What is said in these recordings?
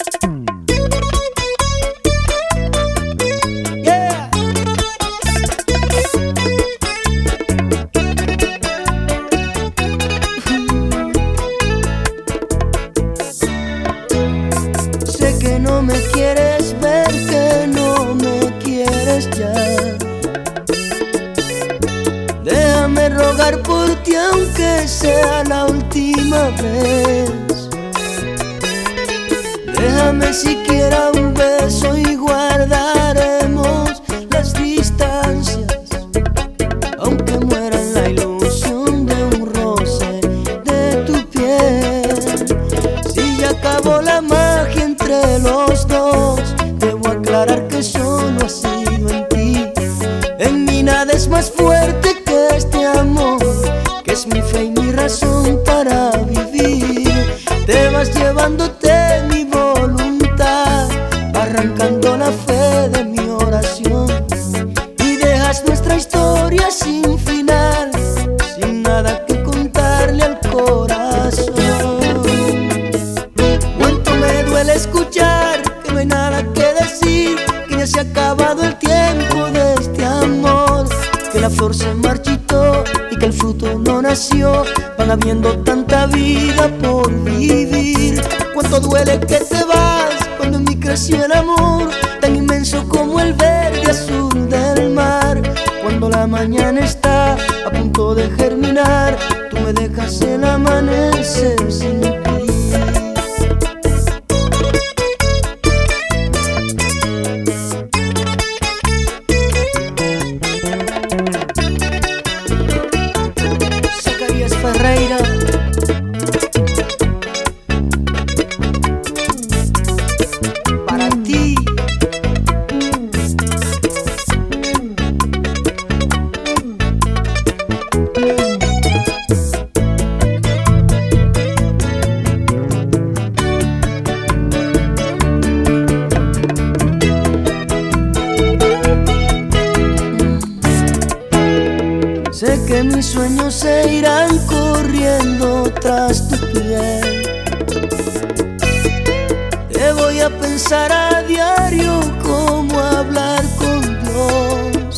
Sé que no me quieres ver, que no me quieres ya. Déjame rogar por ti aunque sea la última vez. Déjame siquiera un beso y guardaremos las distancias, aunque muera en la ilusión de un roce de tu piel. Si ya acabó la magia entre los dos, debo aclarar que eso no ha sido en ti. En mí nada es más fuerte que este amor, que es mi fe y mi razón para vivir. Te vas llevándote mi voluntad, arrancando la fe de mi oración, y dejas nuestra historia sin final, sin nada que contarle al corazón. Cuánto me duele escuchar que no hay nada que decir, que ya se ha acabado el tiempo de este amor, que la flor se marchitó y que el fruto no nació. Van habiendo tanta vida por vivir. Cuánto duele que te vas cuando en mí creció el amor, tan inmenso como el verde azul del mar. Cuando la mañana está a punto de germinar, tú me dejas el amanecer sin ti. Ferreira. Para ti. Sé que mis sueños se irán corriendo tras tu piel. Te voy a pensar a diario cómo hablar con Dios,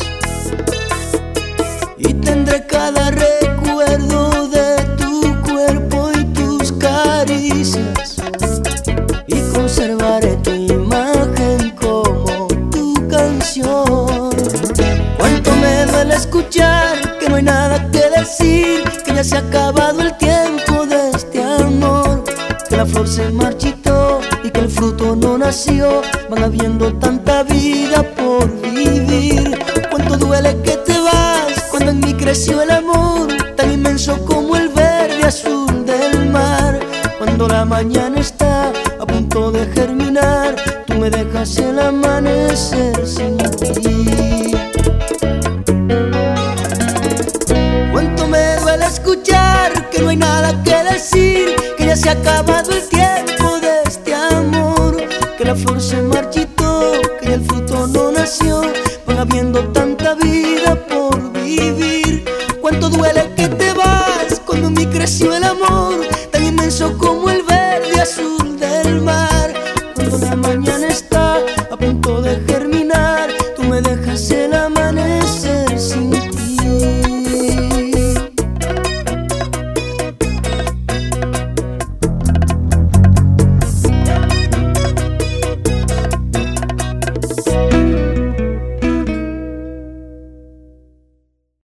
y tendré cada recuerdo de tu cuerpo y tus caricias, y conservaré tu imagen como tu canción. Cuánto me duele escuchar que no hay nada que decir, que ya se ha acabado el tiempo de este amor, que la flor se marchitó y que el fruto no nació. Van habiendo tanta vida por vivir. Cuánto duele que te vas cuando en mí creció el amor, tan inmenso como el verde azul del mar. Cuando la mañana está a punto de germinar, tú me dejas el amanecer sin ti. Cuánto me duele escuchar que no hay nada que decir, que ya se ha acabado el tiempo de este amor, que la flor se marchitó, que el fruto no nació. Van habiendo